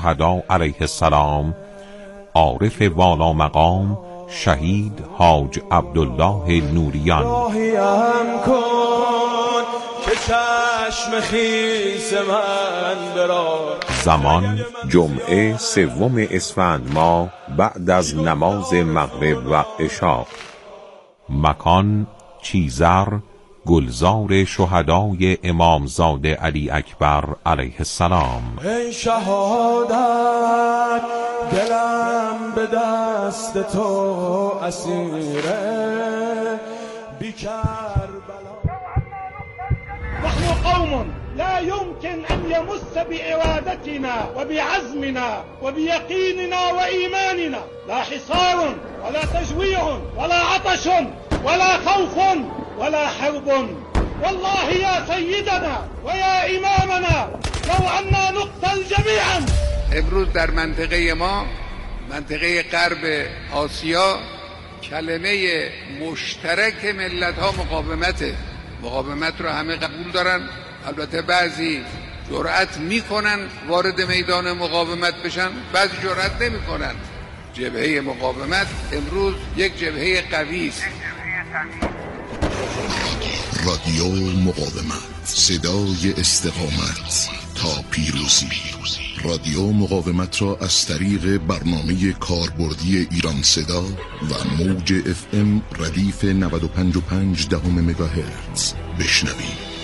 شهدا علیه السلام، عارف والا مقام شهید حاج عبدالله نوریان. راهیم کن که چشم خیس من برا. زمان جمعه 3 اسفند ماه بعد از نماز مغرب و عشا. مکان چیزر، گلزار شهدای امامزاده علی اکبر علیه السلام. ای شهادت دلم به دست تو اسیره بی کربلا. نحن قوم لا يمكن أن يمس بإرادتنا وبعزمنا وبيقيننا وإيماننا لا حصار ولا تجويع ولا عطش ولا خوف ولا حرب. والله يا سيدنا ويا إمامنا لو أننا نقتل جميعا. امروز در منطقه ما، منطقه غرب آسیا، کلمه مشترک ملت ها مقاومته. مقاومت رو همه قبول دارن، البته بعضی جرأت میکنن وارد میدان مقاومت بشن، بعضی جرأت نمیکنن. جبهه مقاومت امروز یک جبهه قوی است. رادیو مقاومت، صدای استقامت تا پیروزی. رادیو مقاومت را از طریق برنامه کاربردی ایران صدا و موج FM ردیف 95.5 مگاهرتز بشنوید.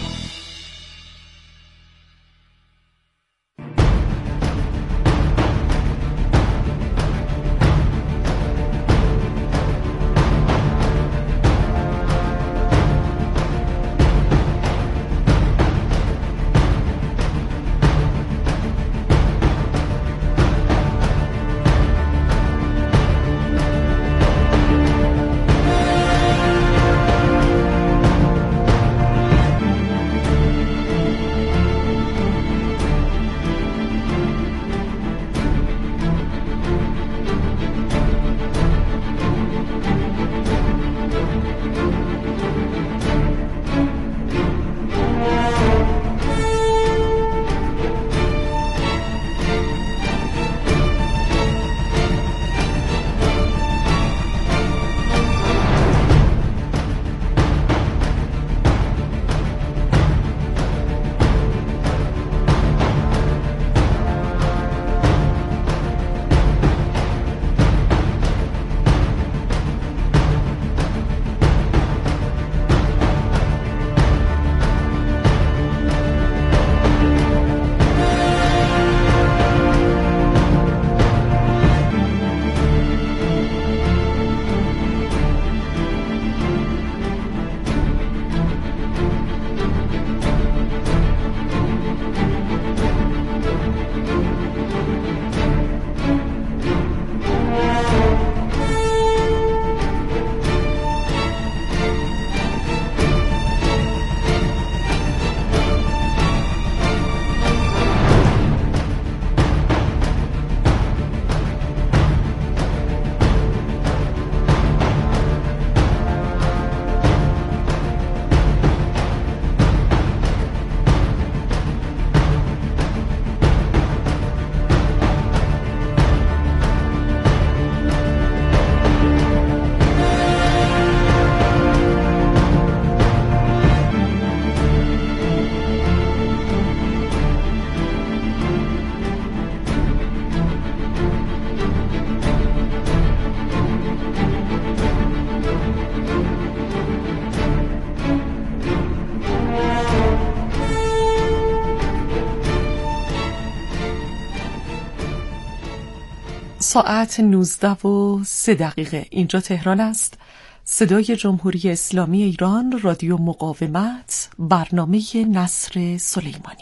ساعت 19:03 اینجا تهران است. صدای جمهوری اسلامی ایران، رادیو مقاومت، برنامه نصر سلیمانی.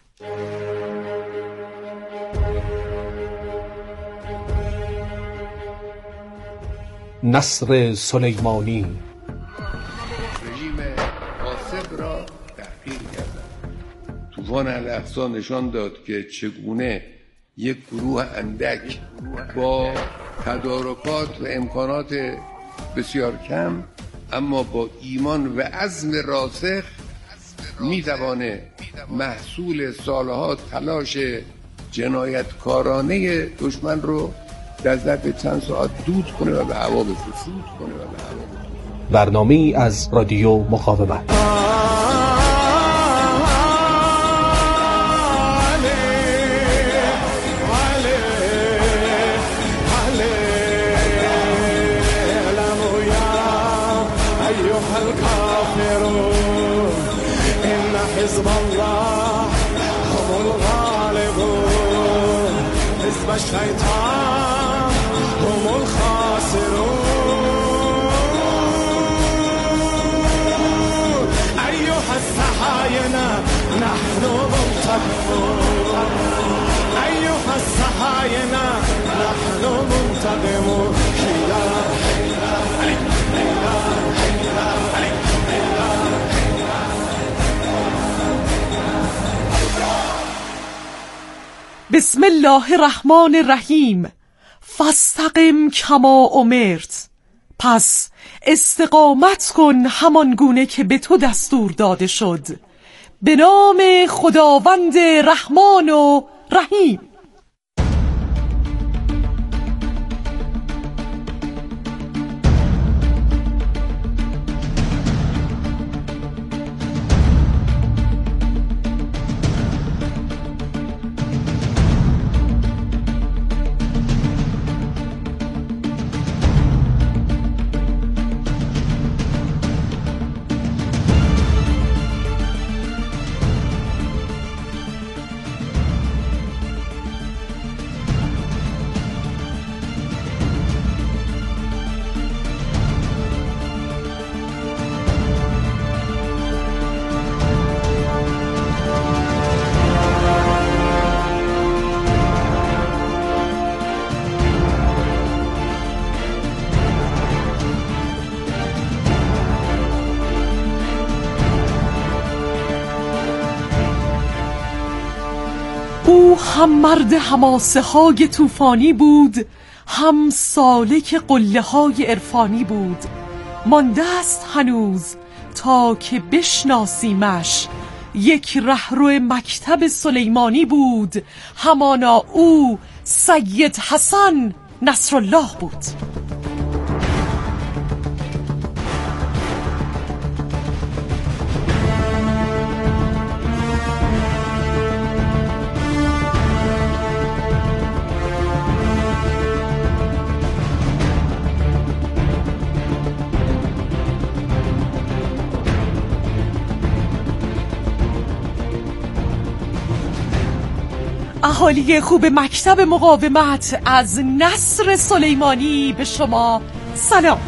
نصر سلیمانی. رژیم غاصب را تحقیر کردند. طوفان الاقصی نشان داد که چگونه یک گروه اندک با تدارکات و امکانات بسیار کم اما با ایمان و عزم راسخ میتوانه محصول سالها تلاش جنایتکارانه دشمن رو در ظرف چند ساعت دود کنه و به هوا بفرسته. برنامه‌ای از رادیو مقاومت. حزب الله هم الغالبون حزب الشیطان هم الخاسرون ایها الصهاینه نحن منتقمون ایها الصهاینه نحن منتقمون بسم الله الرحمن الرحیم. فاستقم کما امرت. پس استقامت کن همان گونه که به تو دستور داده شد. به نام خداوند رحمان و رحیم. او هم مرد حماسه های طوفانی بود، هم سالک قله های عرفانی بود. مانده است هنوز تا که بشناسیمش. یک رهرو مکتب سلیمانی بود، همانا او سید حسن نصرالله بود. اهالی خوب مکتب مقاومت، از نصر سلیمانی به شما سلام.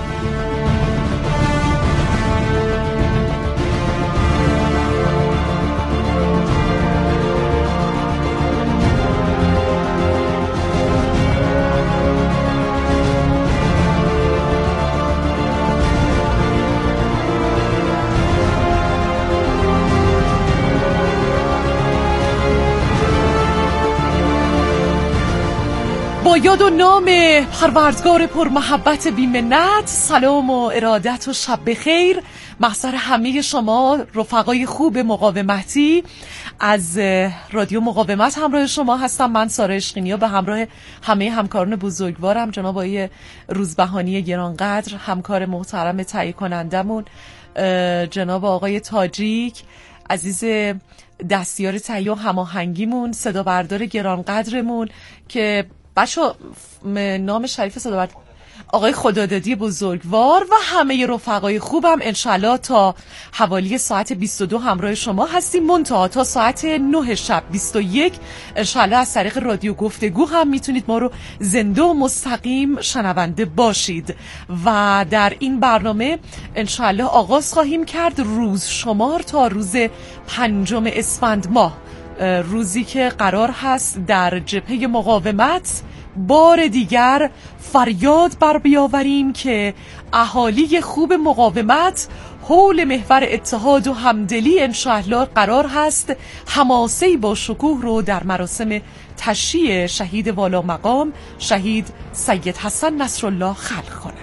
با یاد و نام پروردگار پرمحبت بی‌منت، سلام و ارادت و شب بخیر محضر همه شما رفقای خوب مقاومتی. از رادیو مقاومت همراه شما هستم من سارا عشقینی و به همراه همه همکاران بزرگوارم، جناب آقای روزبهانی گرانقدر، همکار محترم تهیه کنندمون، جناب آقای تاجیک عزیز دستیار تهیه و هماهنگیمون، صدا بردار گرانقدرمون که بچه نام شریف صدا بردار آقای خدادادی بزرگوار و همه رفقای خوبم. انشالله تا حوالی ساعت 22 همراه شما هستیم، منتها تا ساعت 9 شب 21 انشالله از طریق رادیو گفتگو هم میتونید ما رو زنده و مستقیم شنونده باشید. و در این برنامه انشالله آغاز خواهیم کرد روز شمار تا روز 5 اسفند ماه، روزی که قرار هست در جبهه مقاومت بار دیگر فریاد بر بیاوریم که اهالی خوب مقاومت حول محور اتحاد و همدلی انشاءالله قرار هست حماسه‌ای با شکوه رو در مراسم تشییع شهید والا مقام شهید سید حسن نصرالله خلق کند.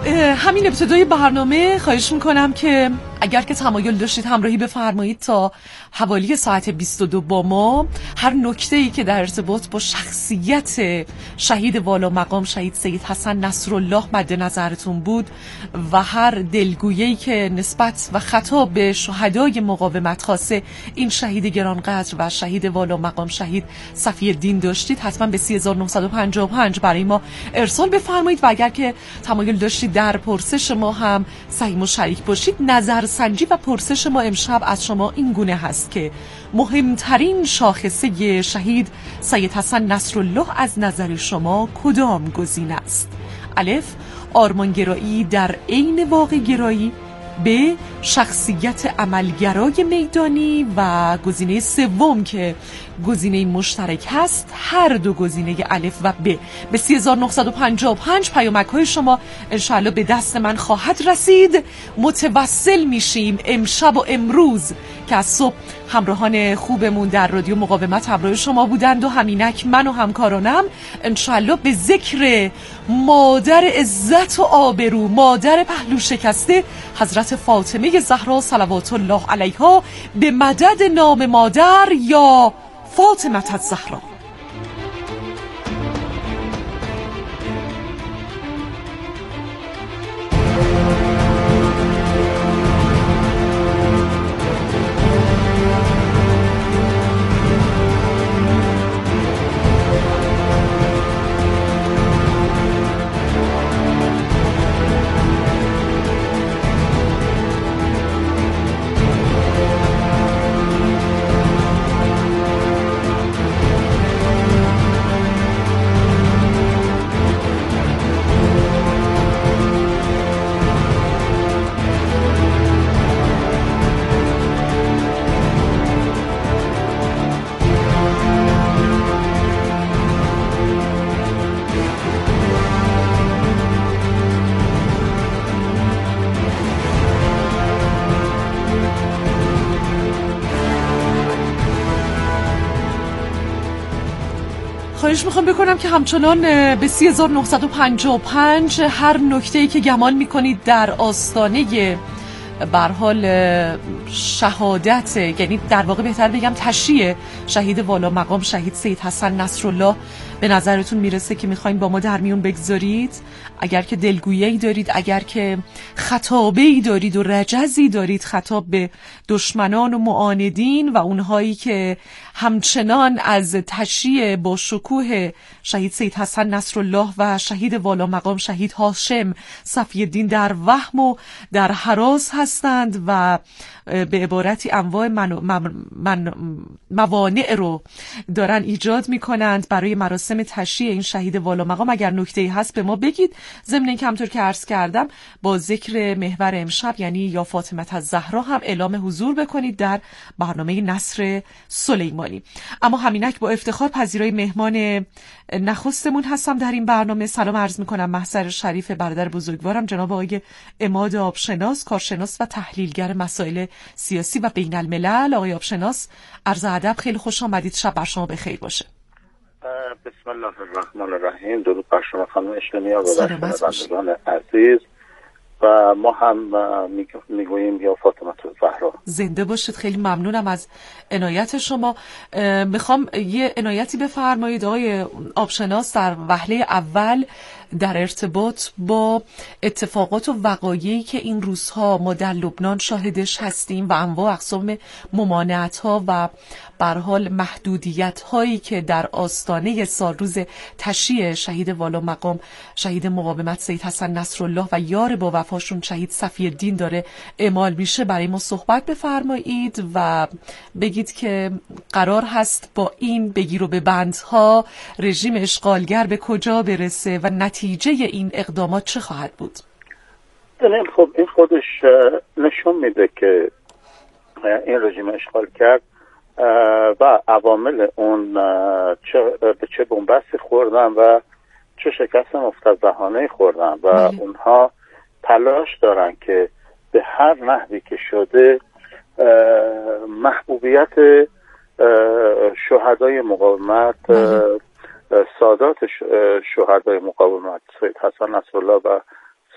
همین ابتدای برنامه خواهش میکنم که اگر که تمایل داشتید همراهی بفرمایید تا حوالی ساعت 22 با ما. هر نکته‌ای که در ارتباط با شخصیت شهید والا مقام شهید سید حسن نصرالله مد نظرتون بود و هر دلگویی که نسبت و خطاب به شهدای مقاومت خاصه این شهید گرانقدر و شهید والا مقام شهید صفی الدین داشتید، حتما به 3955 برای ما ارسال بفرمایید. و اگر که تمایل داشتید در پرسش ما هم سعی و شریک باشید. نظرسنجی و پرسش ما امشب از شما این گونه هست که مهمترین شاخصه شهید سید حسن نصرالله از نظر شما کدام گزینه است؟ الف، آرمانگرایی در عین واقع گرایی. ب، شخصیت عملگرای میدانی. و گزینه سوم که گزینه مشترک هست، هر دو گزینه الف و ب. به 3955 پیامک‌های شما انشاءالله به دست من خواهد رسید. متوسل میشیم امشب و امروز که از صبح همراهان خوبمون در رادیو مقاومت همراه شما بودند و همینک من و همکارانم انشاءالله به ذکر مادر عزت و آبرو، مادر پهلو شکسته حضرت فاطمه زهرا صلوات الله علیها، به مدد نام مادر یا فاطمه الزهرا. خواهش میخوام بکنم که همچنان به 3955 هر نکته‌ای که گمان میکنید در آستانه برحال شهادت، یعنی در واقع بهتر بگم تشییع شهید والا مقام شهید سید حسن نصرالله به نظرتون میرسه که میخواین با ما در میون بگذارید. اگر که دلگویی دارید، اگر که خطابه‌ای دارید و رجزی دارید خطاب به دشمنان و معاندین و اونهایی که همچنان از تشییع با شکوه شهید سید حسن نصرالله و شهید والا مقام شهید هاشم صفی الدین در وهم و در هراس هستند و به عبارتی انواع موانع رو دارن ایجاد میکنند برای مراسم تشییع این شهید والا مقام، اگر نکته‌ای هست به ما بگید. ضمن اینکه همونطور که عرض کردم با ذکر محور امشب یعنی یا فاطمه الزهرا هم اعلام حضور بکنید در برنامه نصر سلیمانی. اما همینک با افتخار پذیرای مهمان نخستمون هستم در این برنامه. سلام عرض میکنم محضر شریف برادر بزرگوارم جناب آقای عماد آبشناس، کارشناس و تحلیلگر مسائل سیاسی و بین الملل. آقای آبشناس عرض ادب، خیلی خوش آمدید، شب بر شما بخیر باشه. بسم الله الرحمن الرحیم. درود بر شما خانم اشتنیا و بندگان عزیز و ما هم میگوییم یا فاطمه الزهرا. زنده باشید. خیلی ممنونم از عنایت شما. میخوام یه عنایتی بفرمایید آقای آبشناس در وهله اول در ارتباط با اتفاقات و وقایعی که این روزها ما در لبنان شاهدش هستیم و انواع اقسام ممانعت‌ها و به هر حال محدودیت‌هایی که در آستانه سالروز تشییع شهید والا مقام شهید مقاومت سید حسن نصرالله و یار با وفاشون شهید صفی الدین داره اعمال میشه برای ما صحبت بفرمایید و بگید که قرار هست با این بگیر و به بندها رژیم اشغالگر به کجا برسه و نتیجه این اقدامات چه خواهد بود؟ خب این خودش نشون میده که این رژیم اشغالگر و عوامل اون به چه بنبستی خوردن و چه شکست مفتضحانه خوردن و اونها تلاش دارن که به هر نحوی که شده محبوبیت شهدای مقاومت، سادات شهدای مقاومت سید حسن نصرالله و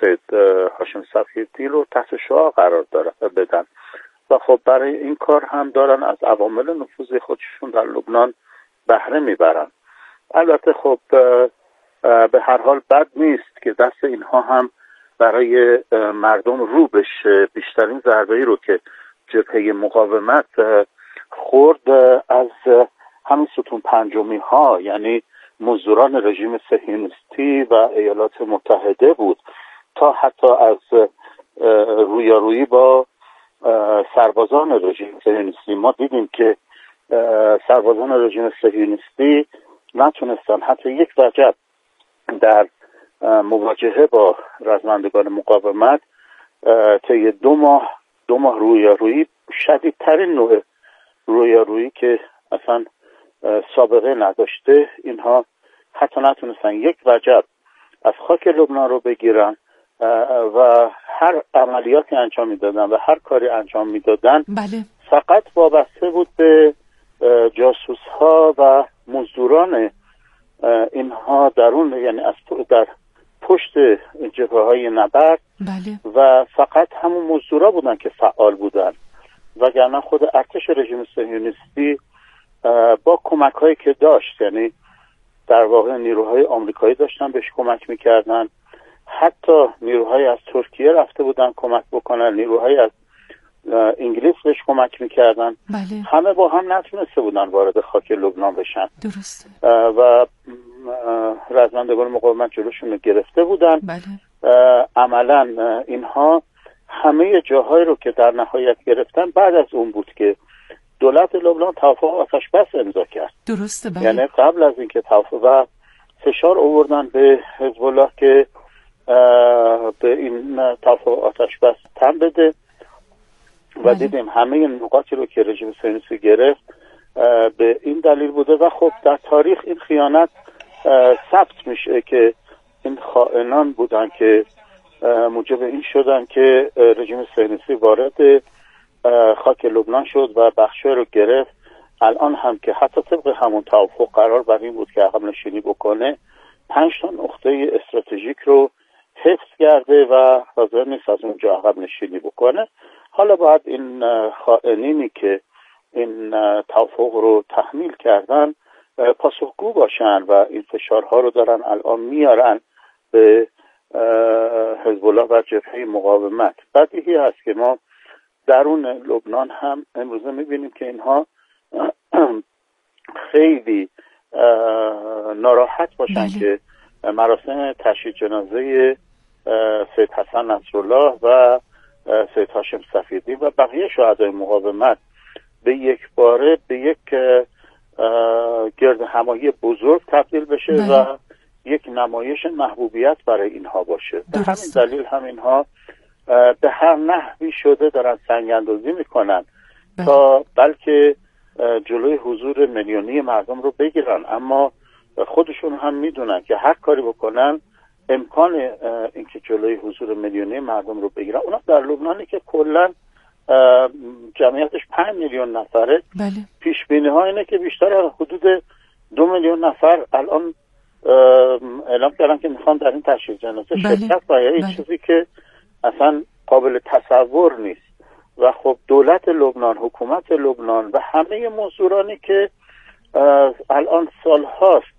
سید هاشم صفی‌الدین رو تحت شعاع قرار بدن و خب برای این کار هم دارن از عوامل نفوذ خودشون در لبنان بهره میبرن. البته خب به هر حال بد نیست که دست اینها هم برای مردم رو بشه. بیشترین ضربه‌ای رو که جبهه مقاومت خورد از همین ستون پنجمی ها، یعنی مزدوران رژیم صهیونیستی و ایالات متحده بود، تا حتی از رویارویی با سربازان رژیم صهیونیستی. ما دیدیم که سربازان رژیم صهیونیستی نتونستن حتی یک وجب در مواجهه با رزمندگان مقاومت طی دو ماه رویارویی، شدیدترین نوع رویارویی که اصلا سابقه نداشته، اینها حتی نتونستن یک وجب از خاک لبنان رو بگیرن و هر عملیاتی انجام میدادن و هر کاری انجام میدادن بله. فقط وابسته بود به جاسوس ها و مزدوران اینها درون، یعنی در پشت جبهه های نبرد. بله. و فقط همون مزدورا بودن که فعال بودن، وگرنه خود ارتش رژیم صهیونیستی با کمک هایی که داشت، یعنی در واقع نیروهای آمریکایی داشتن بهش کمک میکردن، حتی نیروهای از ترکیه رفته بودن کمک بکنن، نیروهای از انگلیس بهش کمک میکردن. بله. همه با هم نتونسته بودن وارد خاک لبنان بشن. درسته. و رزمندگان مقاومت جلوشون رو گرفته بودن. بله. عملا اینها همه جاهایی رو که در نهایت گرفتن بعد از اون بود که دولت لبنان توافق آتش بس امضا کرد. درسته. بله. یعنی قبل از اینکه توافق و فشار آوردن به حزب الله که به این توافق آتش بس تن بده و دیدیم همه این نقاطی رو که رژیم صهیونیستی گرفت به این دلیل بوده و خب در تاریخ این خیانت ثبت میشه که این خائنان بودن که موجب این شدن که رژیم صهیونیستی وارد خاک لبنان شد و بخشای رو گرفت. الان هم که حتی طبق همون توافق قرار بر این بود که عقب نشینی بکنه، 5 تا نقطه استراتژیک رو حفظ کرده و حاضر نیست از اونجا عقب نشینی بکنه. حالا باید این خائنینی که این توافق رو تحمیل کردن پاسخگو باشن و این فشارها رو دارن الان میارن به حزب الله و جبهه مقاومت. بدیهی هست که ما درون لبنان هم امروزه میبینیم که اینها خیلی ناراحت باشن که مراسم تشییع جنازه سید حسن نصرالله و سید هاشم صفی‌الدین و بقیه شهدای مقاومت به یک باره به یک گرد همایی بزرگ تبدیل بشه و یک نمایش محبوبیت برای اینها باشه. به همین دلیل هم اینها به هر نحوی شده دارن سنگ اندازی میکنن تا بلکه جلوی حضور میلیونی مردم رو بگیرن، اما خودشون هم میدونن که هر کاری بکنن امکان اینکه جلوی حضور میلیونی مردم رو بگیرن، اونا در لبنانی که کلا جمعیتش 5 میلیون نفره. بله. پیش بینی ها اینه که بیشتر حدود 2 میلیون نفر الان اعلام کردن که میخوان در این تشییع جنازه شرکت کنن. این چیزی که اصلا قابل تصور نیست. و خب دولت لبنان، حکومت لبنان و همه مزدورانی که الان سالهاست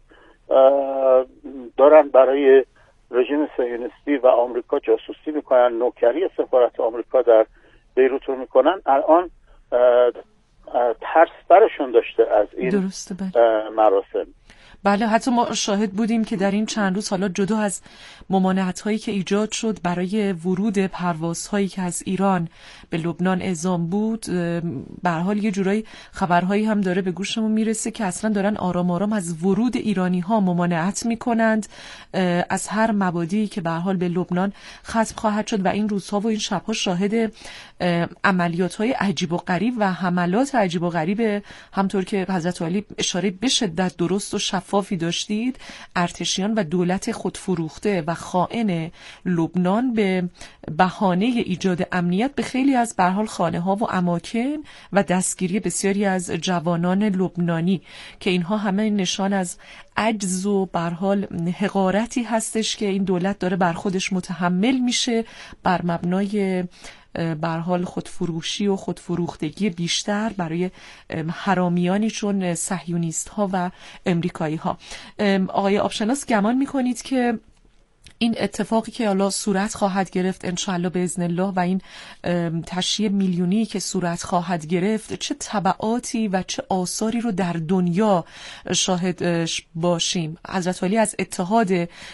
دارن برای رژیم صهیونیستی و آمریکا جاسوسی میکنن، نوکری سفارت آمریکا در بیروت رو میکنن، الان ترس برشون داشته از این مراسم. بله، حتی ما شاهد بودیم که در این چند روز حالا جدا از ممانعت‌هایی که ایجاد شد برای ورود پروازهایی که از ایران به لبنان اعزام بود، به هر حال یه جورایی خبرهایی هم داره به گوشمون میرسه که اصلا دارن آرام آرام از ورود ایرانی‌ها ممانعت میکنند از هر مبادی که به هر حال به لبنان ختم خواهد شد. و این روزها و این شب‌ها شاهد عملیات‌های عجیب و غریب و حملات عجیب و غریب، همطور که حضرت علی اشاره به شدت درست و شفاف شفافی داشتید، ارتشیان و دولت خودفروخته و خائن لبنان به بهانه ایجاد امنیت به خیلی از به هر حال خانه‌ها و اماکن و دستگیری بسیاری از جوانان لبنانی که اینها همه نشان از عجز و به هر حال حقارتی هستش که این دولت داره بر خودش متحمل میشه بر مبنای به هر حال خودفروشی و خودفروختگی بیشتر برای حرامیانی چون صهیونیست ها و امریکایی ها. آقای آبشناس گمان میکنید که این اتفاقی که حالا صورت خواهد گرفت انشاءالله باذن الله و این تشییع میلیونی که صورت خواهد گرفت چه تبعاتی و چه آثاری رو در دنیا شاهد باشیم؟ حضرت علی از اتحاد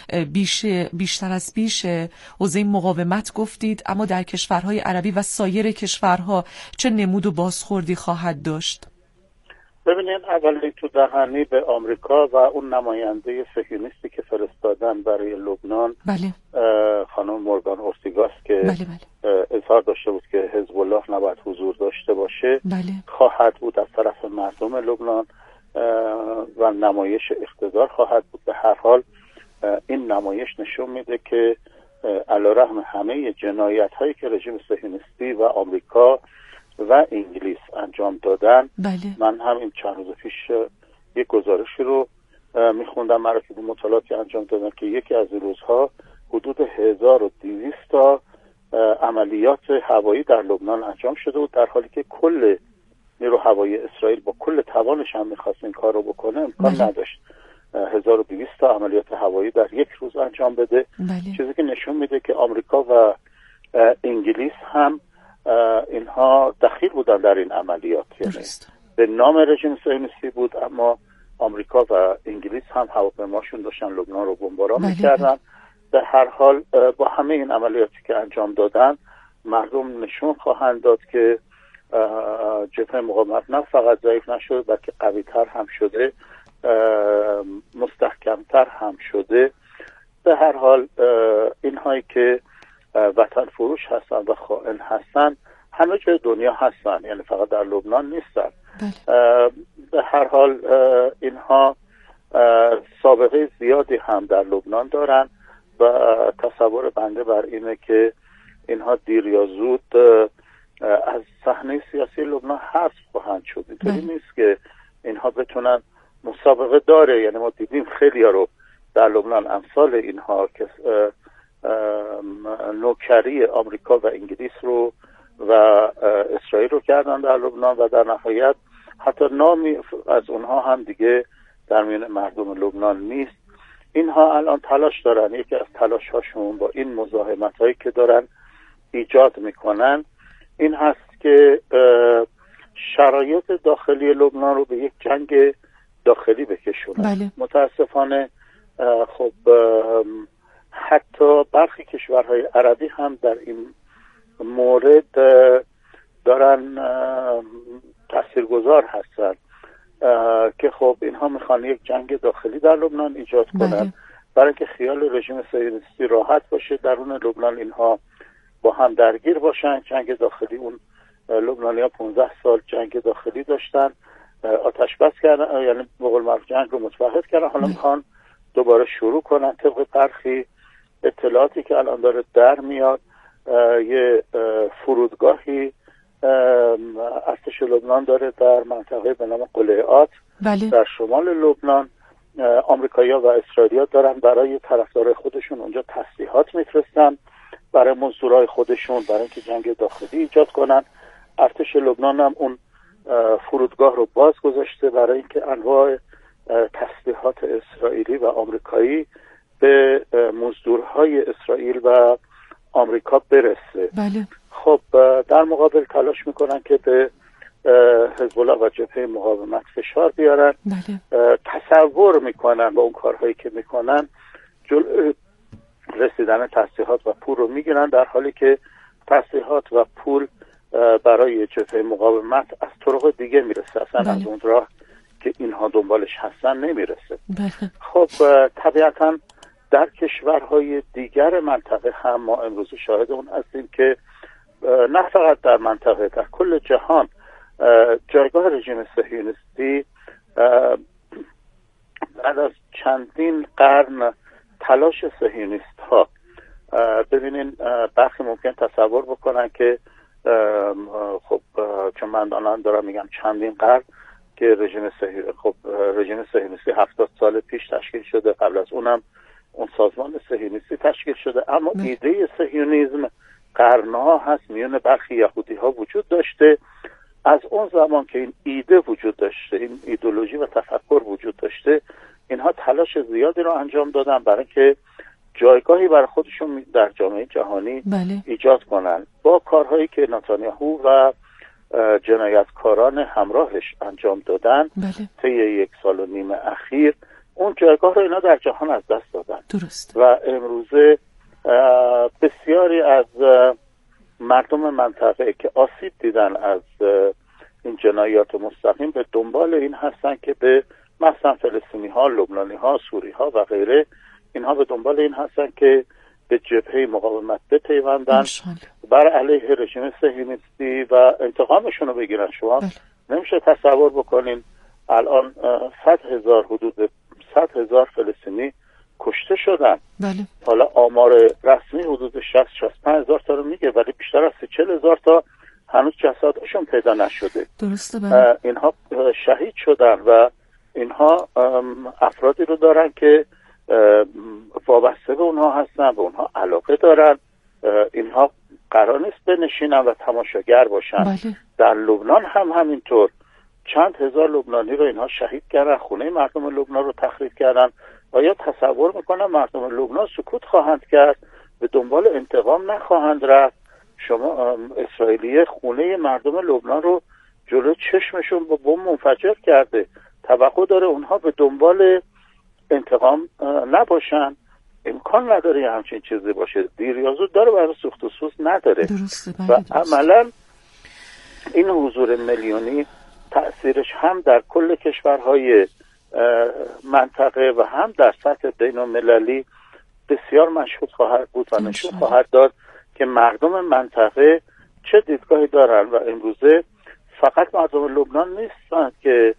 بیشتر از بیش حوزه مقاومت گفتید، اما در کشورهای عربی و سایر کشورها چه نمود و بازخوردی خواهد داشت؟ ببینید، اولی تو دهنی به آمریکا و اون نماینده صهیونیستی که فرستادن برای لبنان، بله، خانم مورگان اورتیگاس که بله بله. اظهار داشته بود که حزب الله نباید حضور داشته باشه، بله. خواهد بود از طرف مردم لبنان و نمایش اقتدار خواهد بود. به هر حال این نمایش نشون میده که علیرغم همه جنایت هایی که رژیم صهیونیستی و آمریکا و انگلیس انجام دادن، بله. من همین چند روز پیش یک گزارشی رو میخوندم، مراکز مطالعاتی انجام دادن که یکی از روزها حدود 1200 تا عملیات هوایی در لبنان انجام شده بود، در حالی که کل نیرو هوایی اسرائیل با کل توانش هم میخواست این کار رو بکنه، امکان نداشت 1200 تا عملیات هوایی در یک روز انجام بده. بله. چیزی که نشون میده که آمریکا و انگلیس هم اینها دخیل بودن در این عملیات، یعنی به نام رژیم صهیونیستی بود، اما آمریکا و انگلیس هم هواپیماشون داشتن لبنان رو بمباران میکردن. به هر حال با همه این عملیاتی که انجام دادن، مردم نشون خواهند داد که جبهه مقاومت نه فقط ضعیف نشده بلکه قوی‌تر هم شده، مستحکمتر هم شده. به هر حال اینهایی که وطن فروش هستن و خائن هستن همه جای دنیا هستن، یعنی فقط در لبنان نیستن. به هر حال اینها سابقه زیادی هم در لبنان دارن و تصور بنده بر اینه که اینها دیر یا زود از صحنه سیاسی لبنان حذف خواهند شد. اینطوری نیست که اینها بتونن، مسابقه داره، یعنی ما دیدیم خیلی ها رو در لبنان امثال اینها که نوکری آمریکا و انگلیس رو و اسرائیل رو کردن در لبنان و در نهایت حتی نامی از اونها هم دیگه در میان مردم لبنان نیست. اینها الان تلاش دارن، یکی از تلاش هاشون با این مزاحمت هایی که دارن ایجاد میکنن این هست که شرایط داخلی لبنان رو به یک جنگ داخلی بکشونن. بله. متاسفانه خب حتی برخی کشورهای عربی هم در این مورد دارن تاثیرگذار هستن که خب اینها میخوان یک جنگ داخلی در لبنان ایجاد کنن برای اینکه خیال رژیم صهیونیستی راحت باشه، درون لبنان اینها با هم درگیر باشن. جنگ داخلی، اون لبنانی‌ها 15 سال جنگ داخلی داشتن، آتش بس کردن، یعنی به قول معروف جنگ رو متوقف کردن، حالا میخوان دوباره شروع کنن. طبق برخی اطلاعاتی که الان داره در میاد، یه فرودگاهی ارتش لبنان داره در منطقه به نام قلیعات در شمال لبنان. آمریکایی‌ها و اسرائیلی‌ها دارن برای طرفدارای خودشون اونجا تسلیحات میفرستن برای مزدورای خودشون، برای اینکه جنگ داخلی ایجاد کنن. ارتش لبنان هم اون فرودگاه رو باز گذاشته برای اینکه انواع تسلیحات اسرائیلی و آمریکایی به مزدورهای اسرائیل و آمریکا برسه. بله. خب در مقابل تلاش میکنن که به حزب الله و جبهه مقاومت فشار بیارن. بله. تصور میکنن با اون کارهایی که میکنن جلوی رسیدن تسلیحات و پول رو میگیرن، در حالی که تسلیحات و پول برای جبهه مقاومت از طرق دیگه میرسه، اصلا از اون راه که اینها دنبالش هستن نمیرسه. خب طبیعتا در کشورهای دیگر منطقه هم ما امروز شاهد اون هستیم که نه فقط در منطقه، در کل جهان جایگاه رژیم صهیونیستی بعد از چندین قرن تلاش صهیونیست ها، ببینین برخی ممکن تصور بکنن که خب چون من الان دارم میگم چندین قرن که رژیم صهیونیستی 70 سال پیش تشکیل شده، قبل از اونم اون سازمان صهیونیستی تشکیل شده، اما ایده صهیونیسم قرنها هست میون برخی یهودی ها وجود داشته. از اون زمان که این ایده وجود داشته، این ایدئولوژی و تفکر وجود داشته، اینها تلاش زیادی رو انجام دادن برای که جایگاهی برای خودشون در جامعه جهانی ایجاد کنن. با کارهایی که نتانیاهو و جنایتکاران همراهش انجام دادن طی 1.5 سال اخیر، اون جایگاه رو اینا در جهان از دست دادن. درست. و امروزه بسیاری از مردم منطقه که آسیب دیدن از این جنایات مستقیم به دنبال این هستن که به مثلا فلسطینی ها، لبنانی ها، سوری ها و غیره، اینها به دنبال این هستن که به جبهه مقاومت بپیوندن بر علیه رژیم صهیونیستی و انتقامشون رو بگیرن. شما نمیشه تصور بکنین الان 100,000 حدود 100,000 فلسطینی کشته شدن. حالا آمار رسمی حدود 60-65,000 تا رو میگه، ولی بیشتر از 40,000 تا هنوز جسدشون پیدا نشده. درسته. اینها شهید شدن و اینها افرادی رو دارن که وابسته به اونها هستن، به اونها علاقه دارن. اینها قرار نیست بنشینن و تماشاگر باشن. در لبنان هم همینطور چند هزار لبنانی رو اینها شهید کردن، خونه مردم لبنان رو تخریب کردن. آیا تصور میکنن مردم لبنان سکوت خواهند کرد، به دنبال انتقام نخواهند رفت؟ شما اسرائیلی خونه مردم لبنان رو جلو چشمشون با بمب منفجر کرده، توقع داره اونها به دنبال انتقام نباشن؟ امکان نداره همچین چیزی باشه. دیر یا زود داره برای سوخت و سوز نداره. و عملا این حضور میلیونی تأثیرش هم در کل کشورهای منطقه و هم در سطح بین‌المللی بسیار مشهود خواهد بود و نشون خواهد داد که مردم منطقه چه دیدگاهی دارن. و امروزه فقط مردم لبنان نیستن که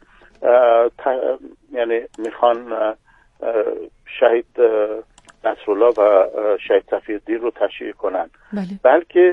یعنی میخوان شهید نصرالله و شهید صفی‌الدین رو تشییع کنن، بلکه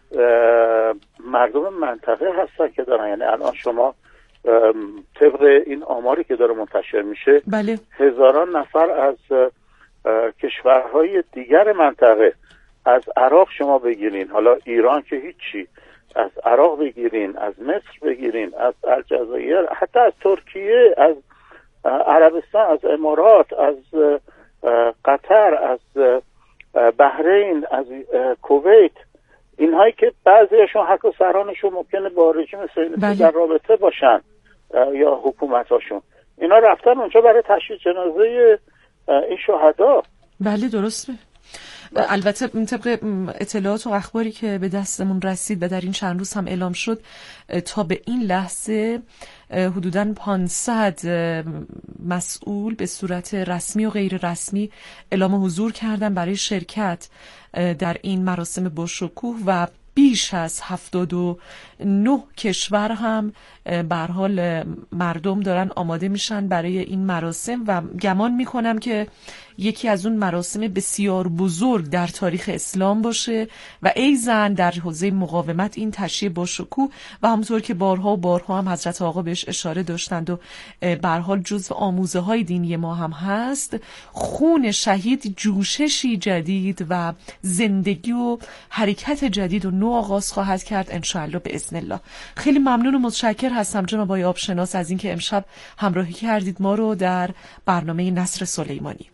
مردم منطقه هستن که دارن. یعنی الان شما طبق این آماری که داره منتشر میشه هزاران نفر از کشورهای دیگر منطقه، از عراق شما بگیرین، حالا ایران که هیچی، از عراق بگیرین، از مصر بگیرین، از الجزایر، حتی از ترکیه، از عربستان، از امارات، از قطر، از بحرین، از کویت، اینهایی که بعضیشون حتی سرانشون ممکنه با رژیم صهیونیستی در رابطه باشن یا حکومتاشون، اینا رفتن اونجا برای تشییع جنازه این شهدا. بله درسته. البته طبق اطلاعات و اخباری که به دستمون رسید و در این چند روز هم اعلام شد، تا به این لحظه حدوداً 500 مسئول به صورت رسمی و غیر رسمی اعلام حضور کردن برای شرکت در این مراسم باشکوه و بیش از 79 کشور هم به هر حال مردم دارن آماده میشن برای این مراسم و گمان میکنم که یکی از اون مراسم بسیار بزرگ در تاریخ اسلام باشه و ایزن در حوزه مقاومت این تشییع باشکوه و همونطور که بارها و بارها هم حضرت آقا بهش اشاره داشتند و به هر حال جزو آموزه های دینی ما هم هست، خون شهید جوششی جدید و زندگی و حرکت جدید و نو آغاز خواهد کرد انشاءالله باذن الله. خیلی ممنون و متشکر هستم جناب آقای آبشناس از اینکه امشب همراهی کردید ما رو در برنامه نصر سلیمانی.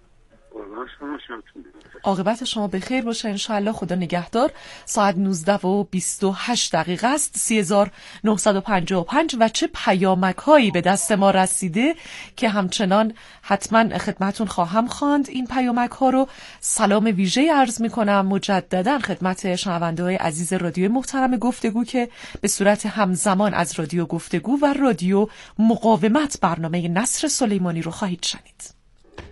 عاقبت شما به خیر باشه انشاءالله. خدا نگهدار. ساعت 19:28 است. 3955 و چه پیامک هایی به دست ما رسیده که همچنان حتما خدمتون خواهم خواند. این پیامک ها رو سلام ویژه عرض می کنم مجددا خدمت شنونده های عزیز رادیو محترم گفتگو که به صورت همزمان از رادیو گفتگو و رادیو مقاومت برنامه نصر سلیمانی رو خواهید شنید.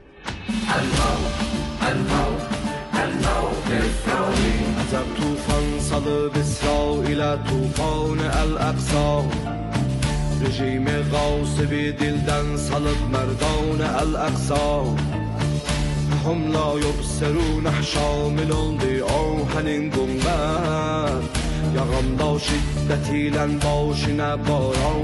عجب طوفان صل بإسرائيل طوفان الأقصى رژیم غاصبی دلدن salıb مردان الاقصا هم لا یبصرون شامل oldu آهنین گنبد یغمدا شدت ilə başına baran